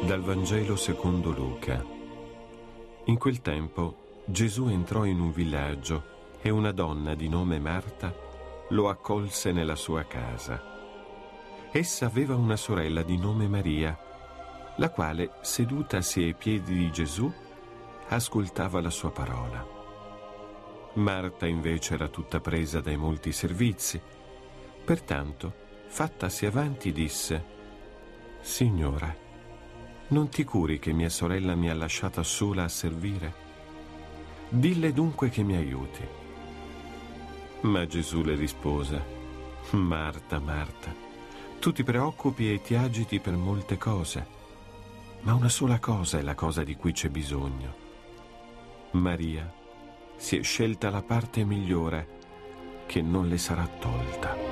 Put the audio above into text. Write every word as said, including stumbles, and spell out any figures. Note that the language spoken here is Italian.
Dal Vangelo secondo Luca. In quel tempo Gesù entrò in un villaggio e una donna di nome Marta lo accolse nella sua casa. Essa aveva una sorella di nome Maria, la quale, sedutasi ai piedi di Gesù, ascoltava la sua parola. Marta invece era tutta presa dai molti servizi. Pertanto, fattasi avanti, disse: «Signora, non ti curi che mia sorella mi ha lasciata sola a servire? Dille dunque che mi aiuti». Ma Gesù le rispose: «Marta, Marta, tu ti preoccupi e ti agiti per molte cose, ma una sola cosa è la cosa di cui c'è bisogno. Maria si è scelta la parte migliore, che non le sarà tolta».